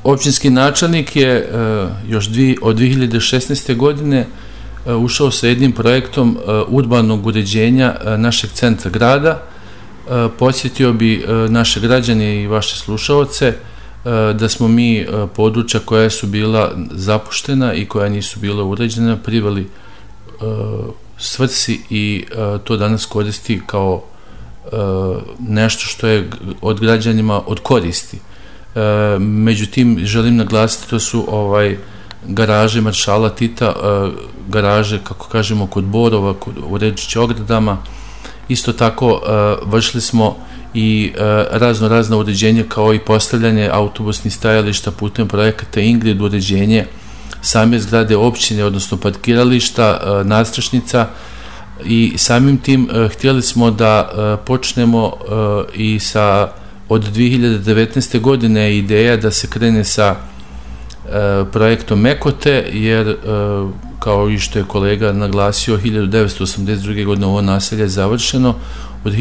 Općinski načelnik je još od 2016. godine ušao sa jednim projektom urbanog uređenja našeg centra grada. Podsjetio bi naše građane i vaše slušaoce da smo mi područja koja su bila zapuštena i koja nisu bila uređena priveli svrsi i to danas koristi kao nešto što je od građanima od koristi. Međutim, želim naglasiti, to su garaže Maršala Tita, garaže, kako kažemo, kod Borova, u Rečić ogradama. Isto tako vršili smo i razna uređenja kao i postavljanje autobusnih stajališta putem projekata Ingrid, uređenje same zgrade općine, odnosno parkirališta, nadstrešnica, i samim tim htjeli smo da počnemo i od 2019. godine je ideja da se krene sa projektom Mekote, jer kao i što je kolega naglasio, 1982. godine ovo naselje je završeno. Od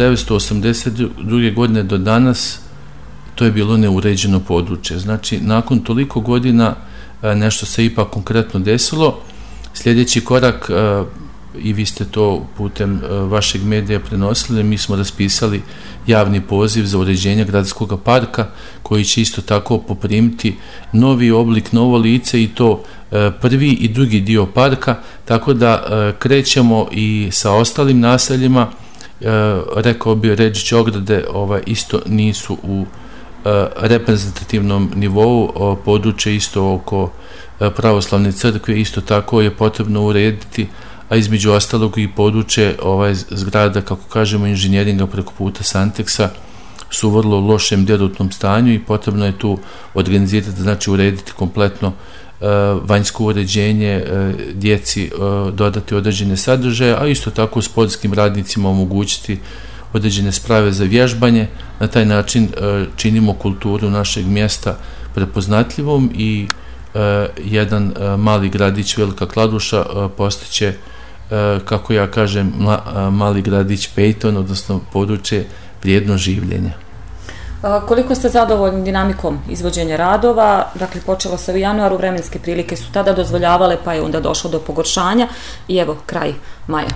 1982. godine do danas to je bilo neuređeno područje. Znači, nakon toliko godina nešto se ipak konkretno desilo. Sljedeći korak, i vi ste to putem vašeg medija prenosili, mi smo raspisali javni poziv za uređenje gradskog parka, koji će isto tako poprimiti novi oblik, novo lice, i to prvi i drugi dio parka, tako da krećemo i sa ostalim naseljima. Rekao bi, Rečić ograde isto nisu u reprezentativnom nivou, područje isto oko pravoslavne crkve isto tako je potrebno urediti, a između ostalog i područje zgrada, kako kažemo, inženjeringa preko puta Santeksa su u vrlo lošem derutnom stanju i potrebno je tu organizirati, znači urediti kompletno vanjsko uređenje, djeci dodati određene sadržaje, a isto tako sportskim radnicima omogućiti određene sprave za vježbanje. Na taj način činimo kulturu našeg mjesta prepoznatljivom i jedan mali gradić Velika Kladuša postaće, kako ja kažem, mali gradić Pejton, odnosno područje vrijedno življenja. Koliko ste zadovoljni dinamikom izvođenja radova? Dakle, počelo se u januaru, vremenske prilike su tada dozvoljavale, pa je onda došlo do pogoršanja i evo, kraj maja.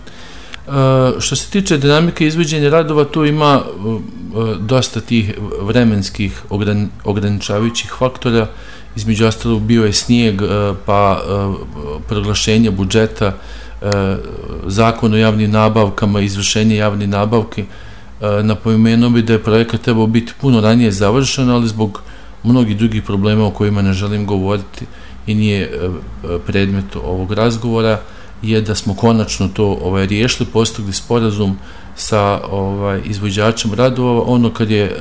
Što se tiče dinamike izvođenja radova, tu ima dosta tih vremenskih ograničavajućih faktora. Između ostalog bio je snijeg, pa proglašenje budžeta, zakon o javnim nabavkama, izvršenje javne nabavke. Napomenuo bi da je projekat trebao biti puno ranije završen, ali zbog mnogih drugih problema o kojima ne želim govoriti i nije predmet ovog razgovora, je da smo konačno to riješili, postigli sporazum sa izvođačem radova. Ono kad je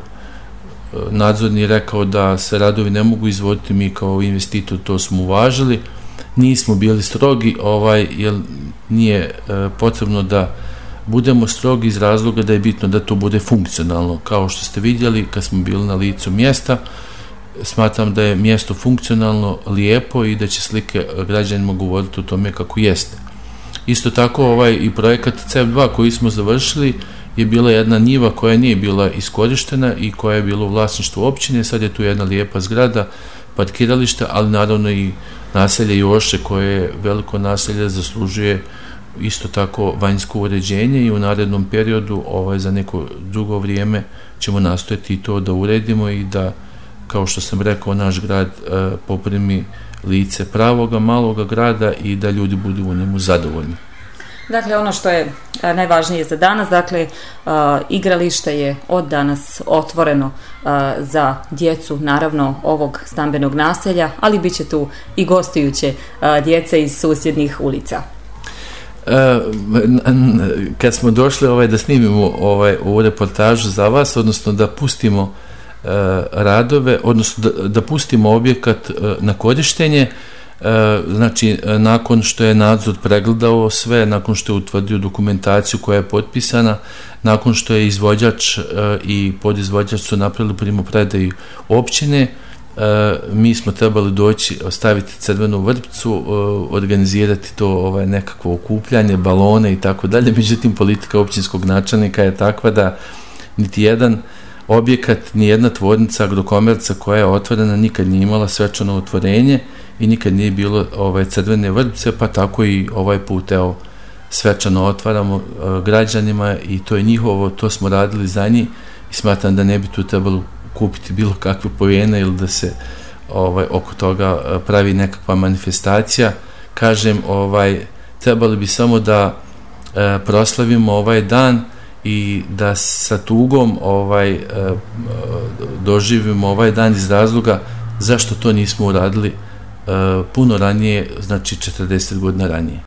nadzorni rekao da se radovi ne mogu izvoditi, mi kao investitor to smo uvažili. Nismo bili strogi, jer nije potrebno da budemo strogi iz razloga da je bitno da to bude funkcionalno. Kao što ste vidjeli kad smo bili na licu mjesta, smatram da je mjesto funkcionalno, lijepo i da će slike građanima govoriti o tome kako jeste. Isto tako i projekat CEF2 koji smo završili je bila jedna njiva koja nije bila iskorištena i koja je bila u vlasništvu općine. Sad je tu jedna lijepa zgrada, parkirališta, ali naravno i naselje Joše, koje je veliko naselje, zaslužuje isto tako vanjsko uređenje i u narednom periodu za neko drugo vrijeme ćemo nastojati i to da uredimo i da, kao što sam rekao, naš grad poprimi lice pravoga maloga grada i da ljudi budu u njemu zadovoljni. Dakle, ono što je najvažnije za danas, dakle, igralište je od danas otvoreno za djecu, naravno, ovog stambenog naselja, ali bit će tu i gostujuće djece iz susjednih ulica. Kad smo došli da snimimo ovu reportažu za vas, odnosno da pustimo radove, odnosno da pustimo objekat na korištenje, znači nakon što je nadzor pregledao sve, nakon što je utvrdio dokumentaciju koja je potpisana, nakon što je izvođač i podizvođač su napravili primopredaju općine, mi smo trebali doći, staviti crvenu vrpcu, organizirati to nekakvo okupljanje, balone i tako dalje. Međutim, politika općinskog načelnika je takva da niti jedan objekat, nijedna tvornica Agrokomerca koja je otvorena nikad nije imala svečano otvorenje i nikad nije bilo crvene vrpce, pa tako i ovaj put svečano otvaramo građanima i to je njihovo, to smo radili za njih i smatram da ne bi tu trebalo kupiti bilo kakve poene ili da se oko toga pravi nekakva manifestacija. Kažem, trebali bi samo da proslavimo ovaj dan i da sa tugom doživimo ovaj dan iz razloga zašto to nismo uradili puno ranije, znači 40 godina ranije.